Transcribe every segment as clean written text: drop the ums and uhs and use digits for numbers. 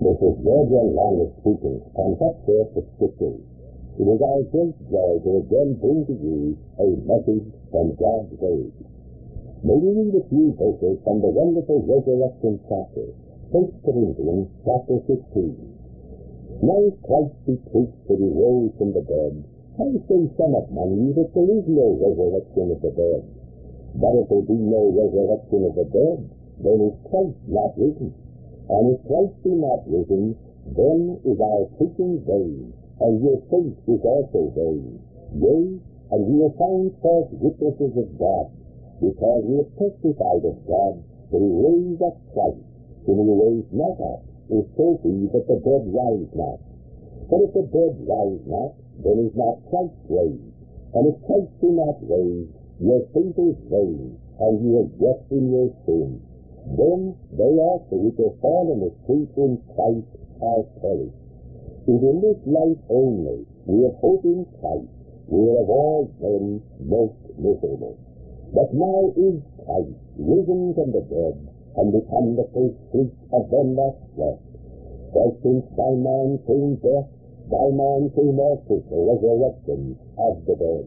This is Gabriel Longest speaking from Whatsoever the Scriptures. It is our great joy to again bring to you a message from God's Word. May we read a few verses from the wonderful resurrection chapter, 1 Corinthians chapter 16. Now if Christ be preached that he rose from the dead, how say some among you that there is no resurrection of the dead? But if there be no resurrection of the dead, then is Christ not risen? And if Christ be not risen, then is our preaching vain, and your faith is also vain. Yea, and we are found false witnesses of God, because we have testified of God that he raised up Christ, whom he raised not up, if so be that the dead rise not. But if the dead rise not, then is not Christ raised. And if Christ be not raised, your faith is vain, and you are yet in your sin. Then they also which are fallen asleep in Christ are perished. If in this life only we have hope in Christ, we are of all men most miserable. But now is Christ risen from the dead, and become the first fruits of them that slept. For since by man came death, by man came also the resurrection of the dead.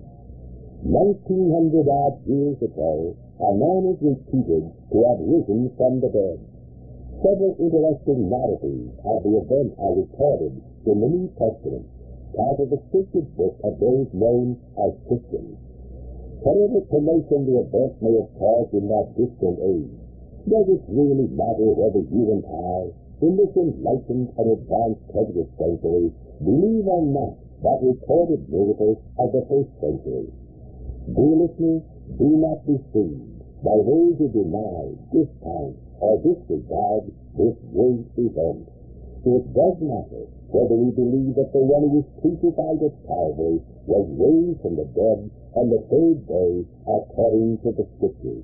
1900-odd years ago, a man is reputed to have risen from the dead. Several interesting oddities of the event are recorded in the New Testament, part of the sacred book of those known as Christians. Whatever commotion the event may have caused in that distant age, does it really matter whether you and I, in this enlightened and advanced 20th century, believe or not that recorded miracles of the first century? Dear listeners, do not be deceived by those who deny, discount, or disregard this great event. It does matter whether we believe that the one who was crucified at Calvary was raised from the dead on the third day according to the Scriptures.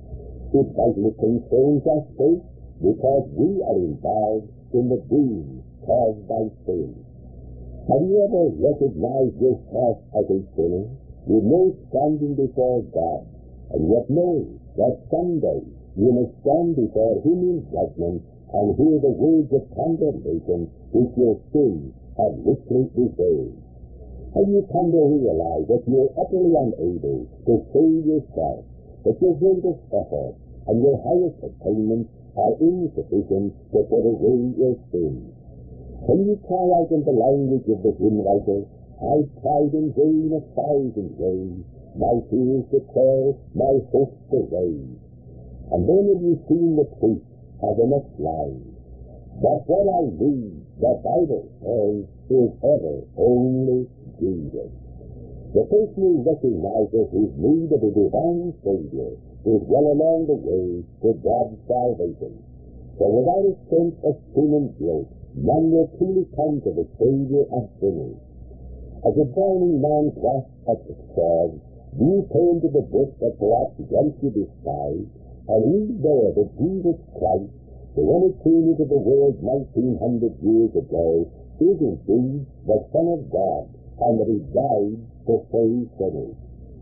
It vitally concerns us both because we are involved in the doom caused by sin. Have you ever recognized yourself as a sinner, with no standing before God, and yet know that someday you must stand before him in judgment and hear the words of condemnation which your sins have richly deserved? Have you come to realize that you are utterly unable to save yourself, that your greatest effort and your highest attainments are insufficient to put away your sins? Can you cry out in the language of the hymn writer, "I've tried in vain 1,000 ways, my tears declare, my hopes to raise"? And then have you seen the truth of the next line? But what I read, the Bible says, is ever only Jesus. The person who recognizes his need of a divine Savior is well along the way to God's salvation. For without a sense of sin and guilt, none will truly come to the Savior of sinners. As a drowning man grasps at the straws, do you turn to the book that perhaps once you despised, and read there that Jesus Christ, the one who came into the world 1900 years ago, is indeed the Son of God, and that he died to save sinners?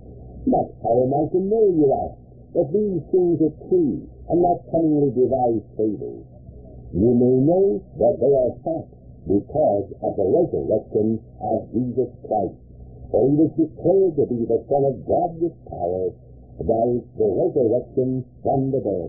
But how am I to know, you ask, that these things are true and not cunningly devised fables? You may know that they are facts because of the resurrection of Jesus Christ. For he was declared to be the Son of God with power by the resurrection from the dead.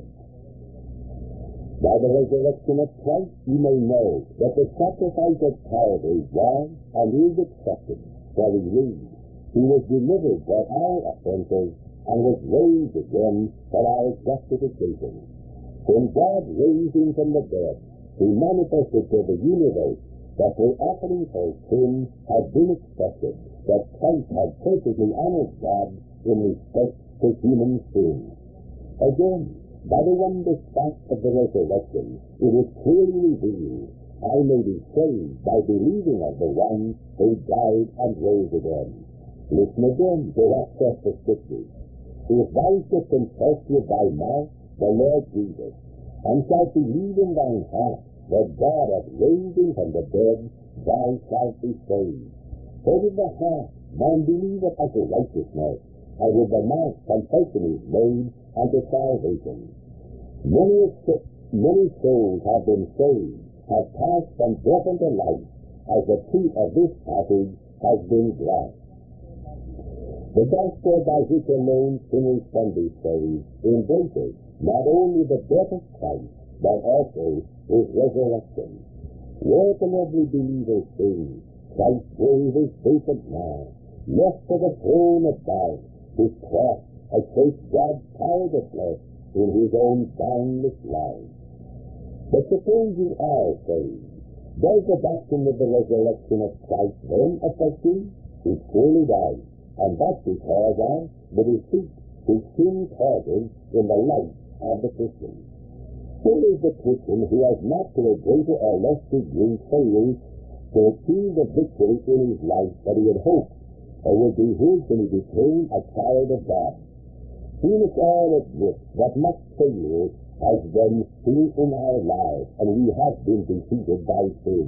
By the resurrection of Christ, you may know that the sacrifice of Calvary was and is accepted. For we read, he was delivered for our offenses and was raised again for our justification. When God raised him from the dead, he manifested to the universe that the offering for sin had been accepted, that Christ had perfectly honored God in respect to human sin. Again, by the wondrous fact of the resurrection, it is clearly revealed, I may be saved by believing of the one who died and rose again. Listen again to what says the Scriptures. If thou shalt confess with thy mouth the Lord Jesus, and shalt believe in thine heart that God hath raised him from the dead, thou shalt be saved. For with the heart man believeth unto righteousness, and with the mouth confession is made unto salvation. Many souls have been saved, have passed from death unto life, as the truth of this passage has been grasped. The gospel by which alone sinners can be saved embraces not only the death of Christ, but also his resurrection. Where can every believer sing, Christ's grave is vacant now, left for the throne above, his cross has shaped God's power to flesh in his own boundless love. But suppose you are saved, does the doctrine of the resurrection of Christ then affect you? It surely does, and that's because of the defeat which sin causes in the life of the Christian. Here is the Christian who has not to a greater or less degree failed to achieve the victory in his life that he had hoped or would be his when he became a child of God. We must all admit that much failure has been seen in our lives, and we have been defeated by sin.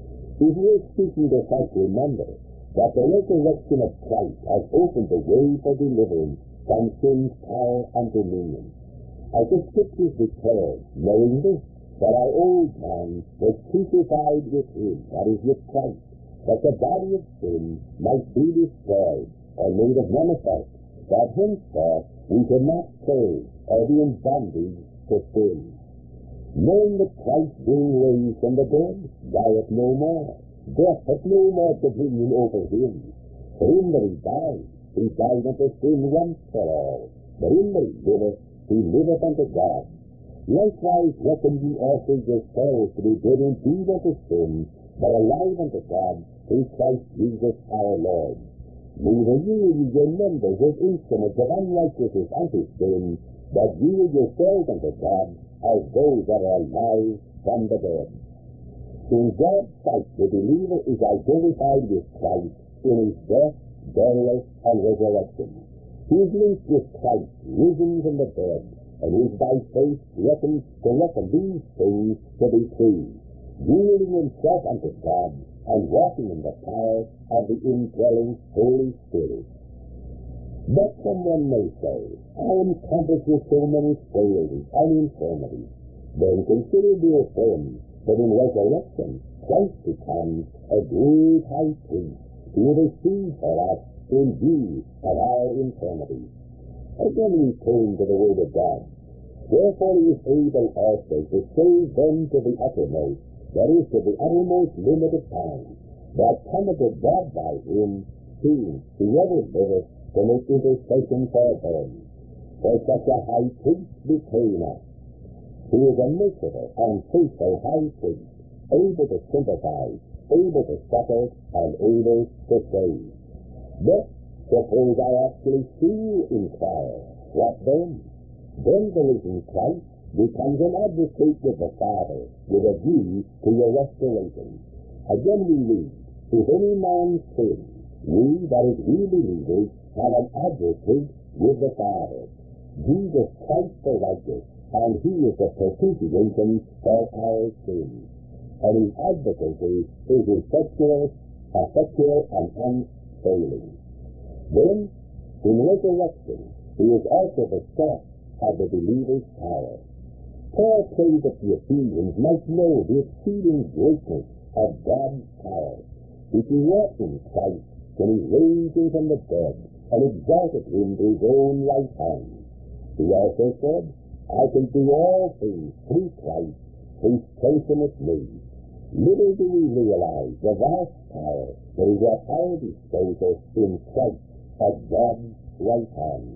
If we are speaking to such, remember that the resurrection of Christ has opened the way for deliverance from sin's power and dominion. As the Scriptures declare, knowing this, that our old man was crucified with him, that is, with Christ, that the body of sin might be destroyed or made of none effect, that henceforth we could not serve or be in bondage to sin. Knowing that Christ being raised from the dead dieth no more, death hath no more dominion over him. For him that he died unto sin once for all, but him that he liveth unto God. Likewise reckon ye also yourselves to be dead indeed unto sin, but alive unto God through Christ Jesus our Lord. Neither yield ye your members as instruments of unrighteousness unto sin, but yield yourselves unto God as those that are alive from the dead. In God's sight, the believer is identified with Christ in his death, burial, and resurrection. He is linked with Christ, risen from the dead, and is by faith reckoned to reckon these things to be true, yielding himself unto God and walking in the power of the indwelling Holy Spirit. But someone may say, I am compassed with so many failures and infirmities. Then consider, dear friends, that in resurrection Christ becomes a great high priest who intercedes for us in view of our infirmities. Again we turn to the Word of God. Wherefore he is able also to save them to the uttermost, that is, to the uttermost limit of time, that cometh to God by him, whoever liveth, to make intercession for them. For such a high priest became us. He is a merciful and faithful high priest, able to sympathize, able to succor, and able to save. But suppose I actually feel inquire, what then? Then the risen Christ becomes an advocate with the Father, with a view to your restoration. Again we read, if any man sin, we, that is, we believers, have an advocate with the Father, Jesus Christ the righteous, and he is the propitiation for our sins. And his advocacy is effectual and unfailing. Then, in resurrection, he is also the source of the believer's power. Paul prayed that the Ephesians might know the exceeding greatness of God's power, which he wrought in Christ when he raised him from the dead and exalted him to his own right hand. He also said, I can do all things through Christ, who strengtheneth me. Little do we realize the vast power that is at our disposal in Christ at God's right hand.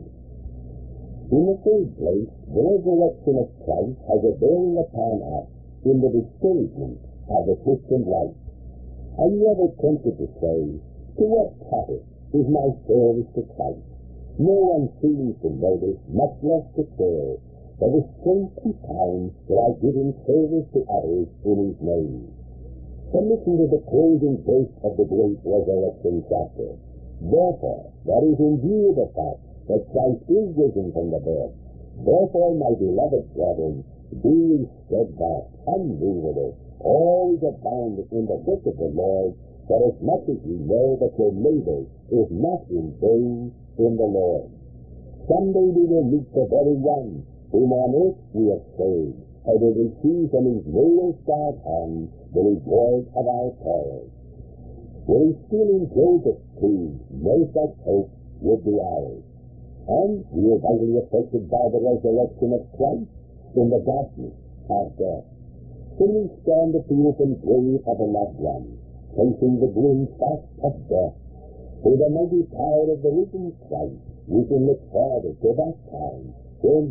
In the third place, the resurrection of Christ has a bearing upon us in the discouragement of the Christian life. Are you ever tempted to say, to what profit is my service to Christ? No one seems to notice, much less to care, for the strength and time that I give in service to others in his name. And listen to the closing verse of the great resurrection chapter. Therefore, that is in view of the fact that Christ is risen from the dead, therefore, my beloved brethren, be steadfast, unmovable, always abounding in the work of the Lord, for as much as you know that your labor is not in vain in the Lord. Someday we will meet the very one whom on earth we have saved, I will receive from his nail-scarred hand the reward of our toil. Were he still in Joseph's tomb, no such hope would be ours. And we are vitally affected by the resurrection of Christ in the darkness of death. When we stand at the open grave of a loved one, facing the grim fact of death, through the mighty power of the risen Christ, we can look forward to that time when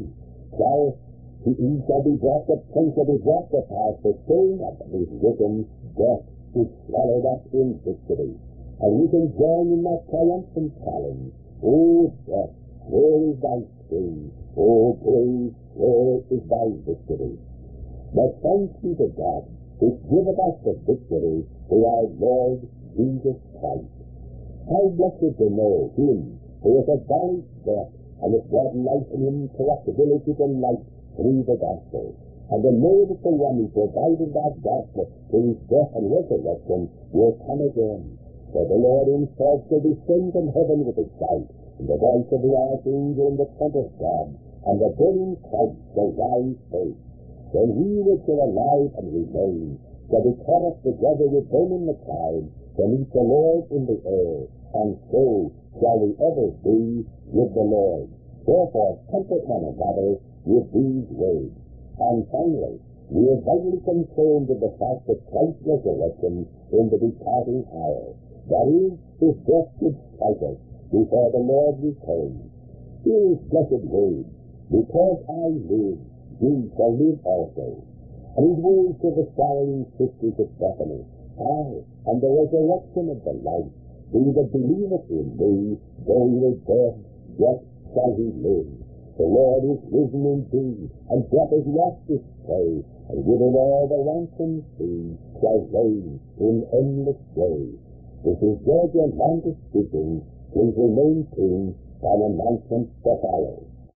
he shall be brought, the prince shall be brought to pass, the stone of his written death is swallowed up in victory. And we can join in that triumphant challenge. O death, where is thy sting? O grave, where is thy victory? But thanks be to God, which giveth us the victory through our Lord Jesus Christ. How blessed to know him who hath abolished death, and hath brought life and incorruptibility to light through the gospel. And to know that the one who provided that gospel through his death and resurrection will come again. For the Lord himself shall descend from heaven with a shout, and the voice of the archangel and the trump of God, and the burning cloud shall rise first. Then he which are alive and remain shall be caught up together with them in the clouds to meet the Lord in the air, and so shall we ever be with the Lord. Therefore comfort one another with these words. And finally, we are vitally concerned with the fact that Christ's resurrection in the departing hour, that is, if death should strike us before the Lord returns. Here is blessed word, because I live, ye shall live also. And his words to the sorrowing sisters of Bethany, I am the resurrection of the life. He that believeth in me, though he were dead, yet shall he live. The Lord is risen indeed, and death is lost its prey, and with him all the ransomed sea shall reign in endless day. This is George Landis speaking. Please remain tuned for an announcement to follow.